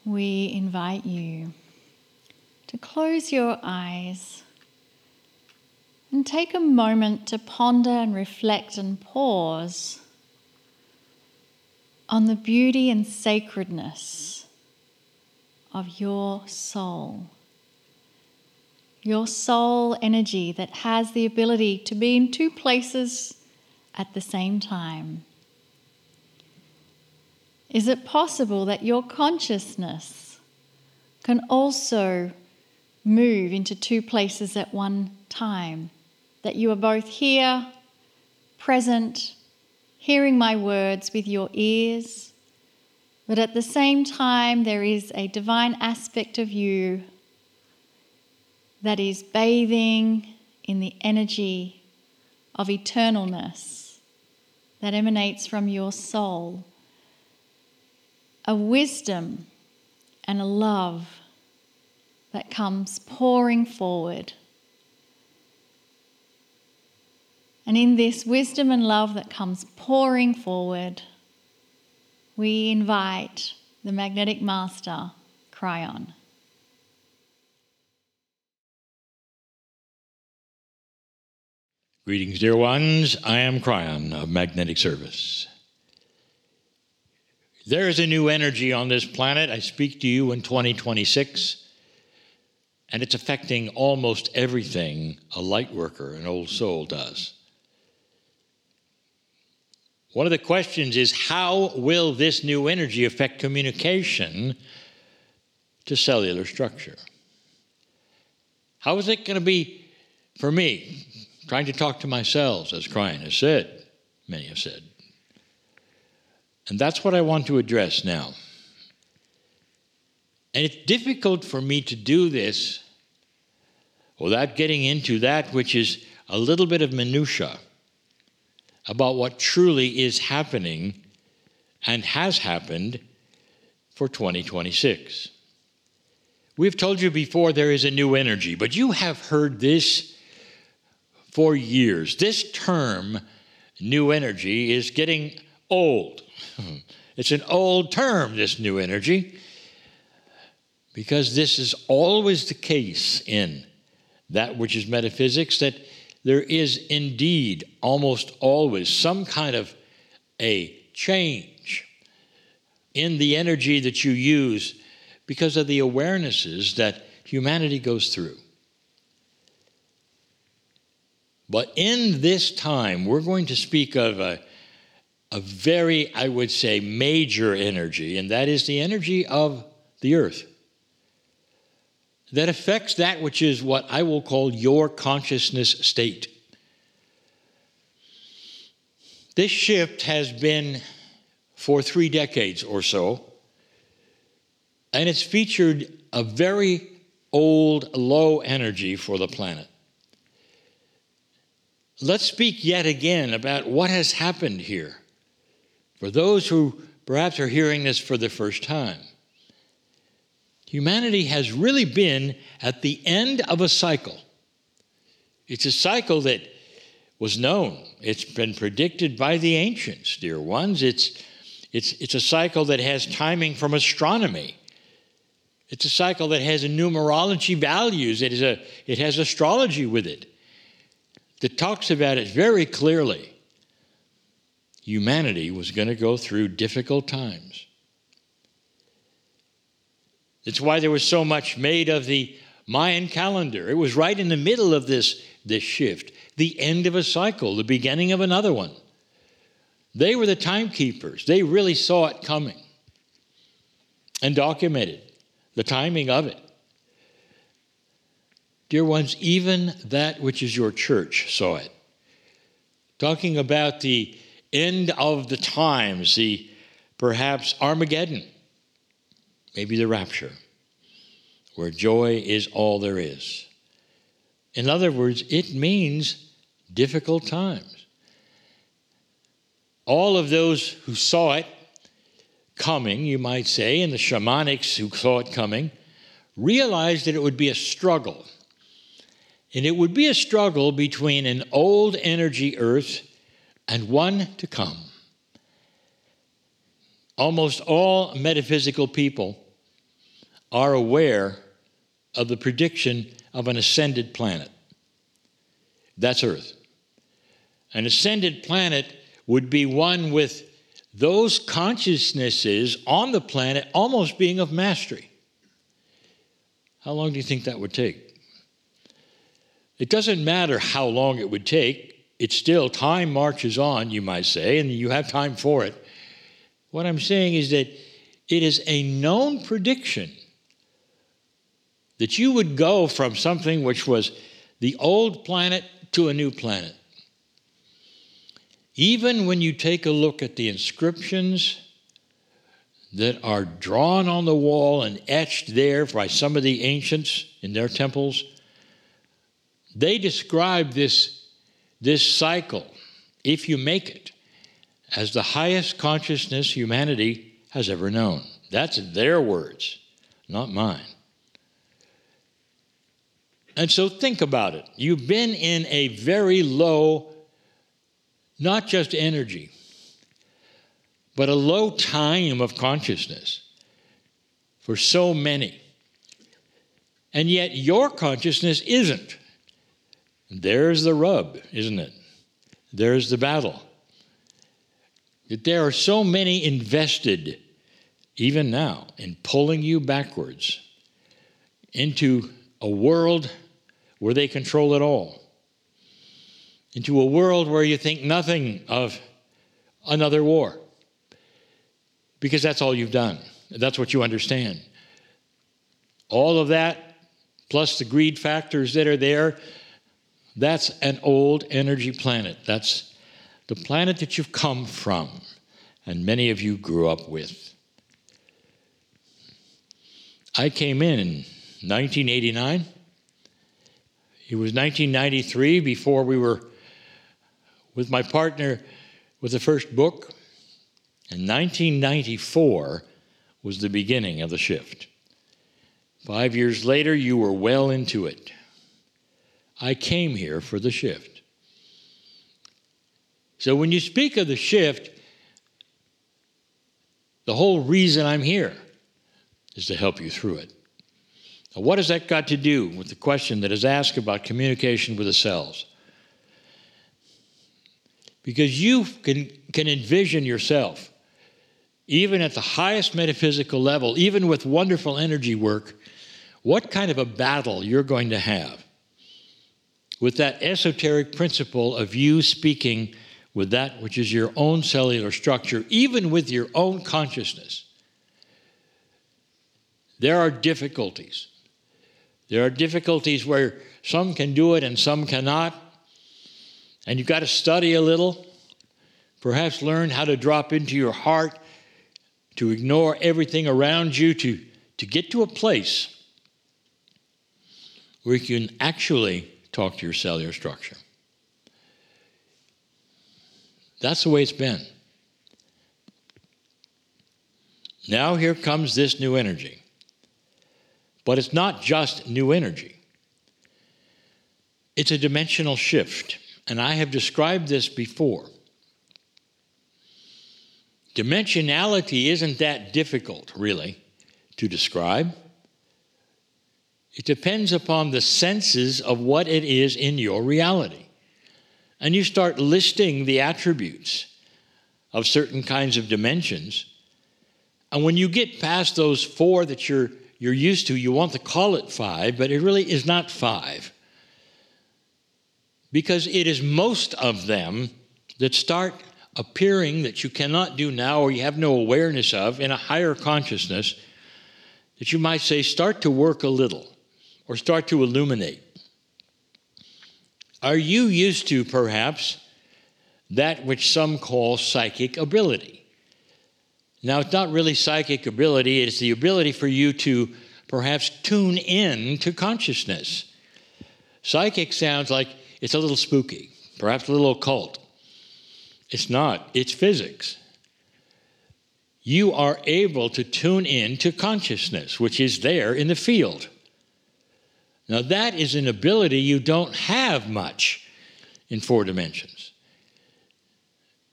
we invite you to close your eyes and take a moment to ponder and reflect and pause on the beauty and sacredness of your soul energy that has the ability to be in two places at the same time. Is it possible that your consciousness can also move into two places at one time? That you are both here, present, hearing my words with your ears, but at the same time there is a divine aspect of you that is bathing in the energy of eternalness that emanates from your soul. A wisdom and a love that comes pouring forward. And in this wisdom and love that comes pouring forward, we invite the Magnetic Master, Kryon. Greetings, dear ones. I am Kryon of Magnetic Service. There is a new energy on this planet. I speak to you in 2026, and it's affecting almost everything a light worker, an old soul, does. One of the questions is, how will this new energy affect communication to cellular structure? How is it going to be for me, trying to talk to myself, as Kryon has said, many have said? And that's what I want to address now. And it's difficult for me to do this without getting into that which is a little bit of minutia about what truly is happening and has happened for 2026. We've told you before there is a new energy, but you have heard this for years. This term, new energy, is getting old. It's an old term, this new energy, because this is always the case in that which is metaphysics, that there is indeed almost always some kind of a change in the energy that you use because of the awarenesses that humanity goes through. But in this time, we're going to speak of a very, I would say, major energy, and that is the energy of the earth that affects that which is what I will call your consciousness state. This shift has been for 3 decades or so, and it's featured a very old, low energy for the planet. Let's speak yet again about what has happened here. For those who perhaps are hearing this for the first time, humanity has really been at the end of a cycle. It's a cycle that was known. It's been predicted by the ancients, dear ones. It's a cycle that has timing from astronomy. It's a cycle that has a numerology values. It has astrology with it that talks about it very clearly. Humanity was going to go through difficult times. It's why there was so much made of the Mayan calendar. It was right in the middle of this shift, the end of a cycle, the beginning of another one. They were the timekeepers. They really saw it coming and documented the timing of it. Dear ones, even that which is your church saw it. Talking about the end of the times, the perhaps Armageddon, maybe the rapture, where joy is all there is. In other words, it means difficult times. All of those who saw it coming, you might say, and the shamanics who saw it coming, realized that it would be a struggle. And it would be a struggle between an old energy earth and one to come. Almost all metaphysical people are aware of the prediction of an ascended planet. That's Earth. An ascended planet would be one with those consciousnesses on the planet almost being of mastery. How long do you think that would take? It doesn't matter how long it would take. It's still, time marches on, you might say, and you have time for it. What I'm saying is that it is a known prediction that you would go from something which was the old planet to a new planet. Even when you take a look at the inscriptions that are drawn on the wall and etched there by some of the ancients in their temples, they describe this cycle, if you make it, as the highest consciousness humanity has ever known. That's their words, not mine. And so think about it. You've been in a very low, not just energy, but a low time of consciousness for so many. And yet your consciousness isn't. There's the rub, isn't it? There's the battle. That there are so many invested, even now, in pulling you backwards into a world where they control it all. Into a world where you think nothing of another war. Because that's all you've done. That's what you understand. All of that, plus the greed factors that are there, that's an old energy planet. That's the planet that you've come from, and many of you grew up with. I came in 1989. It was 1993 before we were with my partner with the first book. And 1994 was the beginning of the shift. 5 years later, you were well into it. I came here for the shift. So when you speak of the shift, the whole reason I'm here is to help you through it. Now, what has that got to do with the question that is asked about communication with the cells? Because you can envision yourself, even at the highest metaphysical level, even with wonderful energy work, what kind of a battle you're going to have with that esoteric principle of you speaking with that which is your own cellular structure, even with your own consciousness. There are difficulties. There are difficulties where some can do it and some cannot. And you've got to study a little, perhaps learn how to drop into your heart, to ignore everything around you, to get to a place where you can actually talk to your cellular structure. That's the way it's been. Now here comes this new energy. But it's not just new energy. It's a dimensional shift. And I have described this before. Dimensionality isn't that difficult, really, to describe. It depends upon the senses of what it is in your reality. And you start listing the attributes of certain kinds of dimensions. And when you get past those four that you're used to, you want to call it five, but it really is not five. Because it is most of them that start appearing that you cannot do now or you have no awareness of in a higher consciousness that you might say start to work a little or start to illuminate. Are you used to, perhaps, that which some call psychic ability? Now, it's not really psychic ability. It's the ability for you to perhaps tune in to consciousness. Psychic sounds like it's a little spooky, perhaps a little occult. It's not. It's physics. You are able to tune in to consciousness, which is there in the field. Now, that is an ability you don't have much in 4 dimensions.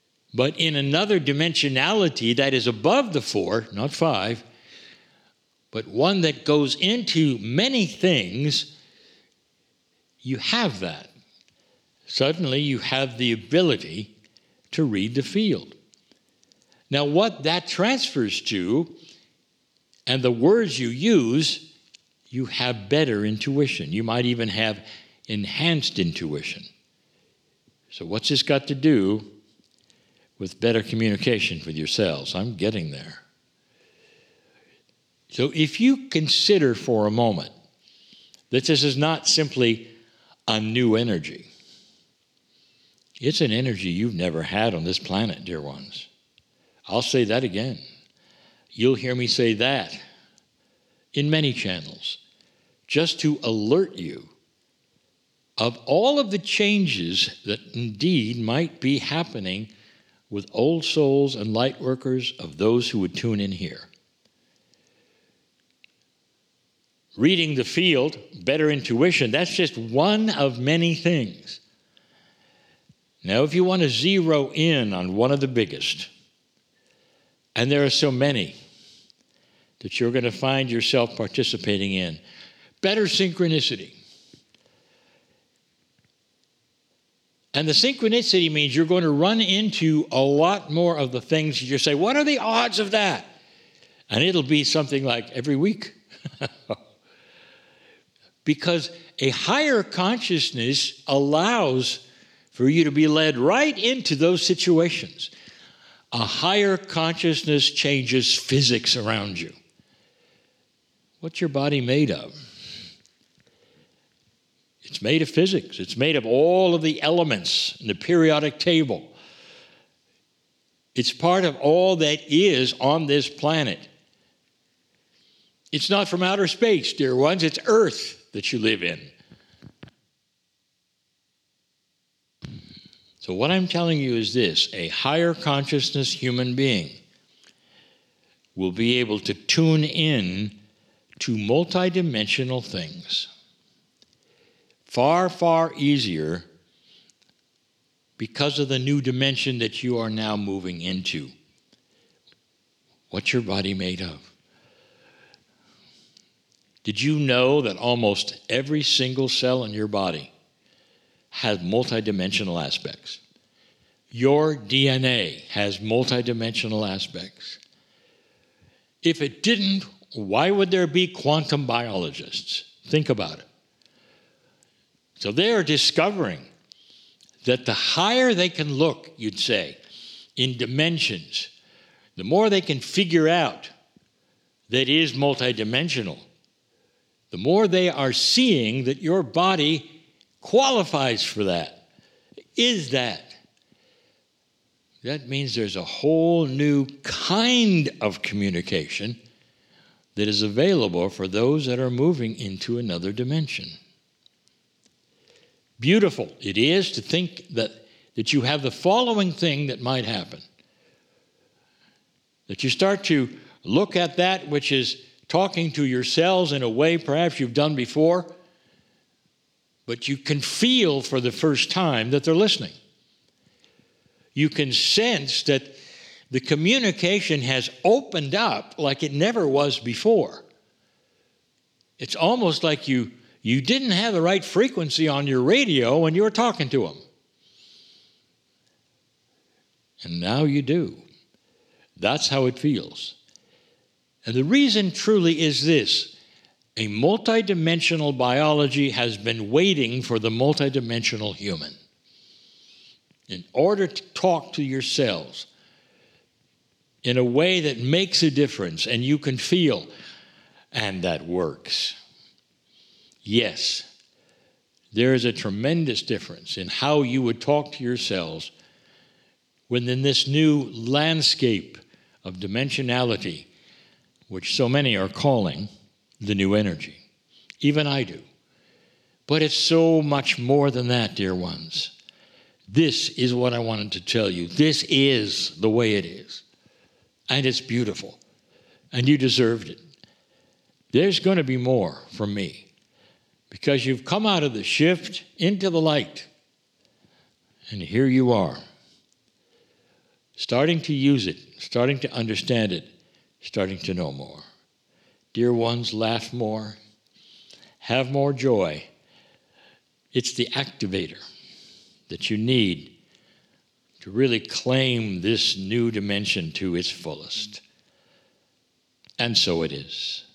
But in another dimensionality that is above the 4, not 5, but one that goes into many things, you have that. Suddenly you have the ability to read the field. Now, what that transfers to and the words you use, you have better intuition. You might even have enhanced intuition. So what's this got to do with better communication with yourselves? I'm getting there. So if you consider for a moment that this is not simply a new energy, it's an energy you've never had on this planet, dear ones. I'll say that again. You'll hear me say that in many channels, just to alert you of all of the changes that indeed might be happening with old souls and light workers of those who would tune in here. Reading the field, better intuition, that's just one of many things. Now, if you want to zero in on one of the biggest, and there are so many that you're going to find yourself participating in, better synchronicity. And the synchronicity means you're going to run into a lot more of the things you say, what are the odds of that? And it'll be something like every week. Because a higher consciousness allows for you to be led right into those situations. A higher consciousness changes physics around you. What's your body made of? It's made of physics. It's made of all of the elements in the periodic table. It's part of all that is on this planet. It's not from outer space, dear ones. It's Earth that you live in. So what I'm telling you is this: a higher consciousness human being will be able to tune in to multidimensional things far, far easier because of the new dimension that you are now moving into. What's your body made of? Did you know that almost every single cell in your body has multidimensional aspects? Your DNA has multidimensional aspects. If it didn't, why would there be quantum biologists? Think about it. So they are discovering that the higher they can look, you'd say, in dimensions, the more they can figure out that is multidimensional, the more they are seeing that your body qualifies for that. Is that? That means there's a whole new kind of communication that is available for those that are moving into another dimension. Beautiful it is to think that you have the following thing that might happen. That you start to look at that which is talking to your cells in a way perhaps you've done before, but you can feel for the first time that they're listening. You can sense that the communication has opened up like it never was before. It's almost like you didn't have the right frequency on your radio when you were talking to them. And now you do. That's how it feels. And the reason truly is this: a multidimensional biology has been waiting for the multidimensional human. In order to talk to your cells in a way that makes a difference and you can feel, and that works. Yes, there is a tremendous difference in how you would talk to your cells when in this new landscape of dimensionality, which so many are calling the new energy. Even I do. But it's so much more than that, dear ones. This is what I wanted to tell you. This is the way it is. And it's beautiful. And you deserved it. There's going to be more from me. Because you've come out of the shift into the light. And here you are. Starting to use it. Starting to understand it. Starting to know more. dear ones, laugh more, have more joy. It's the activator that you need to really claim this new dimension to its fullest. And so it is.